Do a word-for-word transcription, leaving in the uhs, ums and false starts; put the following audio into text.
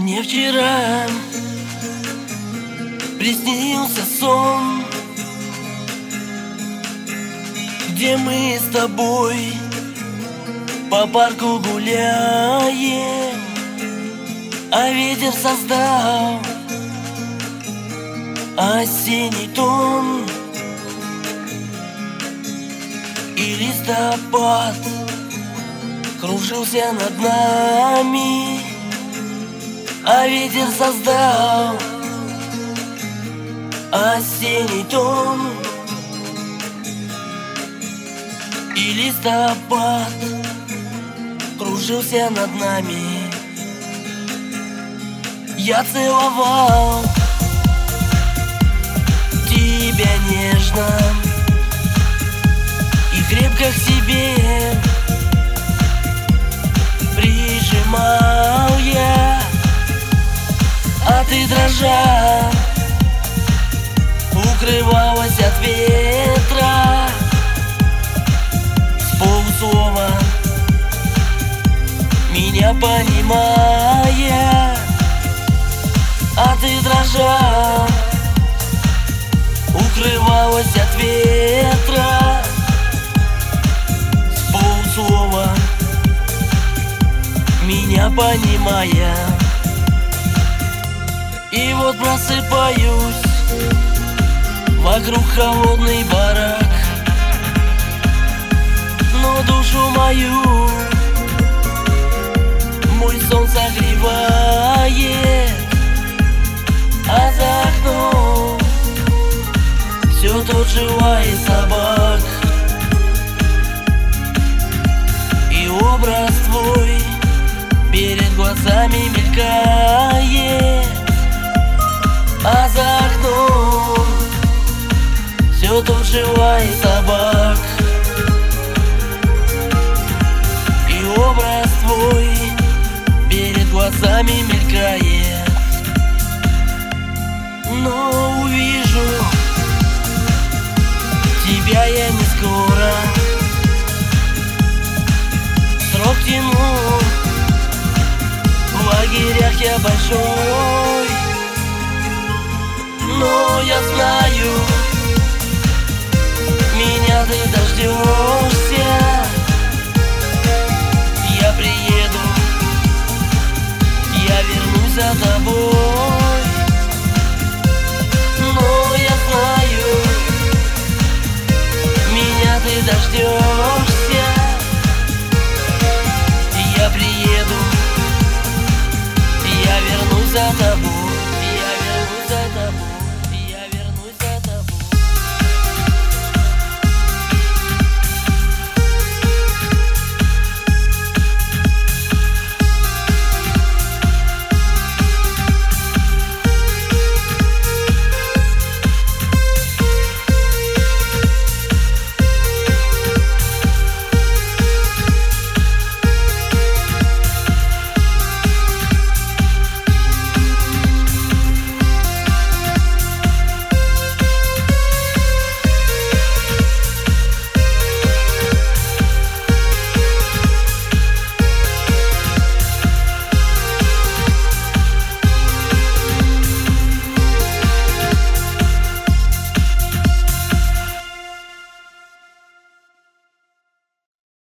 Мне вчера приснился сон, где мы с тобой по парку гуляем, а ветер создал осенний тон, и листопад кружился над нами, а ветер создал осенний тон, и листопад кружился над нами. Я целовал тебя нежно и крепко к себе прижимал я, а ты, дрожа, укрывалась от ветра. С полуслова меня понимая, а ты, дрожа, укрывалась от ветра. С полуслова меня понимая. И вот просыпаюсь, вокруг холодный барак, но душу мою мой сон согревает, а за окном все тот же лай собак. И образ твой перед глазами мелькает, а за окном все тот же лай собак. И образ твой перед глазами мелькает, но увижу тебя я не скоро. Срок тяну, в лагерях я большой, но я знаю, меня ты дождешься. Я приеду, я вернусь за тобой, но я знаю, меня ты дождешься.